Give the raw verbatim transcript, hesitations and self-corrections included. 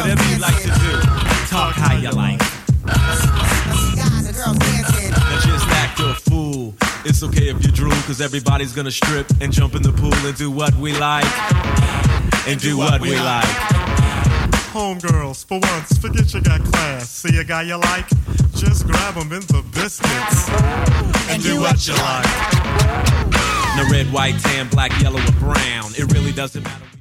whatever you like to do. Talk how you like. Now just act a fool. It's okay if you drool, cause everybody's gonna strip and jump in the pool and do what we like. And do what we like. Homegirls, for once, forget you got class. See a guy you like? Just grab him in the biscuits. And do what you like. Now red, white, tan, black, yellow, or brown. It really doesn't matter.